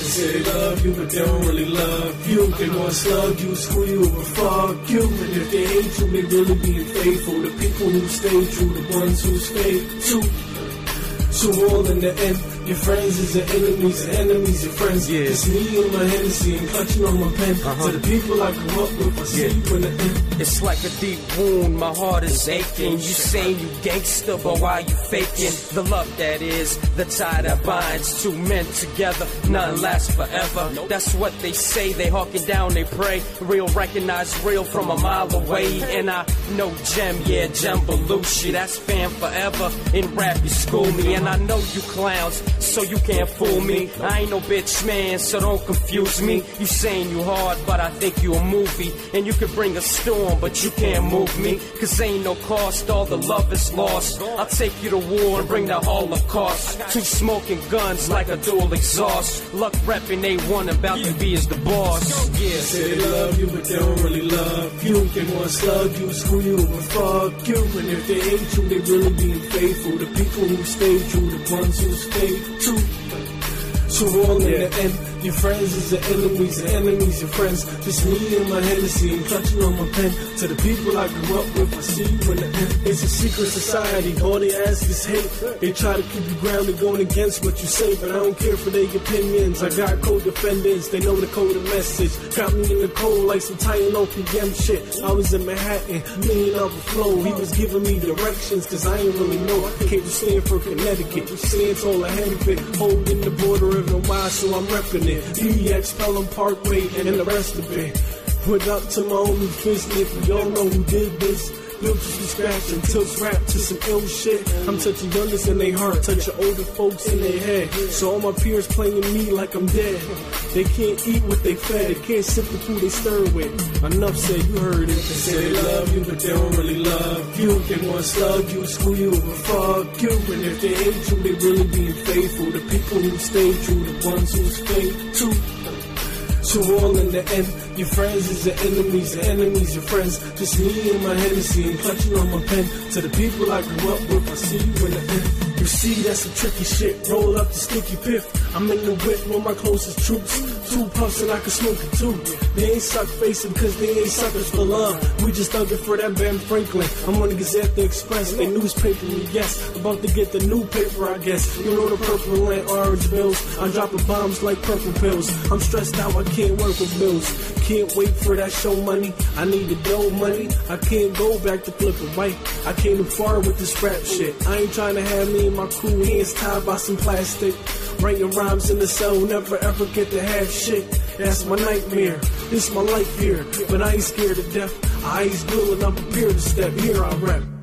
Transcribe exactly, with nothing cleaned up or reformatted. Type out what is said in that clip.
say they love you, but they don't really love you. They wanna slug you, screw you, or fuck you. And if they hate you, they really being faithful. The people who stay true, the ones who stay true. So all in the end, your friends is your enemies, your enemies your friends. Yeah. It's me and my Hennessy and clutching on my pen. Uh-huh. To the people I grew up with, I see yeah. you in the end. It's like a deep wound, my heart is aching. You saying you gangster, but why you faking? The love that is, the tie that binds two men together, none lasts forever. That's what they say, they hawking down, they pray. Real recognize real from a mile away. And I know Gem, yeah, Gem Belushi. That's fam forever, in rap you school me. And I know you clowns, so you can't fool me. I ain't no bitch man, so don't confuse me. You saying you hard, but I think you a movie. And you could bring a storm, but you can't move me. Cause ain't no cost, all the love is lost. I'll take you to war and bring the Holocaust. Two smoking guns like a dual exhaust. Luck reppin' A one, about to be as the boss. Yeah, say they love you, but they don't really love you. They wanna slug you, screw you, or fuck you. And if they hate you, they really being faithful. The people who stay true, the ones who stay true. So all in the end, your friends is your enemies, your enemies your friends. Just me and my Hennessy and clutching on my pen. To the people I grew up with, I see you in the end. It's a secret society, all they ask is hate. They try to keep you grounded, going against what you say, but I don't care for their opinions. I got co-defendants, they know the code of message. Got me in the cold like some Tylenol P M shit. I was in Manhattan, million off the flow. He was giving me directions, cause I ain't really know. Can't just stand for Connecticut, stands all ahead of it. Holding the border of no mind, so I'm repping it. B X, Pelham Parkway, and the rest of it. Put up to my only fist, if you don't know who did this. Built you from scratch and tilts rap to some ill shit. I'm touching youngest in their heart, touching older folks in their head. So all my peers playing me like I'm dead. They can't eat what they fed, they can't sip the food they stir with. Enough said, you heard it. They say they love you, but they don't really love you. They wanna slug you, screw you, or fuck you. And if they hate you, they really being faithful. The people who stay true, the ones who stay true. So all in the end, your friends is your enemies, your enemies your friends. Just me and my Hennessy and clutching on my pen. To the people I grew up with, I see you in the end. You see, that's some tricky shit. Roll up the sticky piff. I'm in the whip with my closest troops. Two puffs and I can smoke it too. They ain't suck facing cause they ain't suckers for love. We just thugging for that Ben Franklin. I'm on the Gazette, the Express, they newspaper me, yes. About to get the new paper, I guess. You know the purple and orange bills. I'm dropping bombs like purple pills. I'm stressed out, I can't work with bills. Can't wait for that show money. I need the dough money. I can't go back to flipping white. I came too far with this rap shit. I ain't trying to have me and my crew hands tied by some plastic. Writing rhymes in the cell, never ever get to have shit. That's my nightmare. This my life here, but I ain't scared to death. I ain't still and I'm prepared to step. Here I rap.